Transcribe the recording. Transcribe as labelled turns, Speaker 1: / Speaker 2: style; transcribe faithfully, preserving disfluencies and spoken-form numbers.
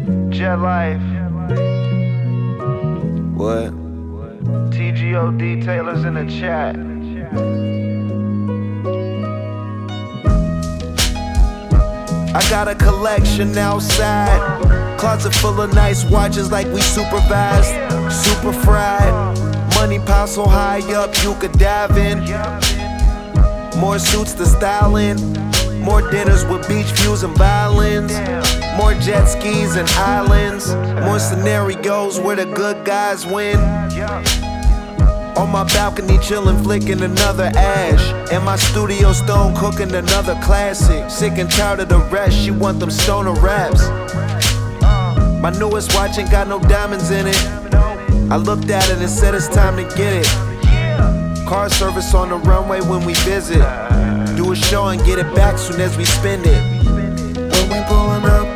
Speaker 1: Jet Life.
Speaker 2: What?
Speaker 1: T G O D Taylor's in the chat.
Speaker 2: I got a collection outside, closet full of nice watches like we supervised. Super fried, money pile so high up you could dive in. More suits to style in, more dinners with beach views and violins, more jet skis and islands, more scenarios where the good guys win. On my balcony chillin', flicking another ash. In my studio stone cooking another classic. Sick and tired of the rest, she want them stoner raps. My newest watch ain't got no diamonds in it. I looked at it and said it's time to get it. Car service on the runway when we visit. Do a show and get it back soon as we spend it. When we pullin' up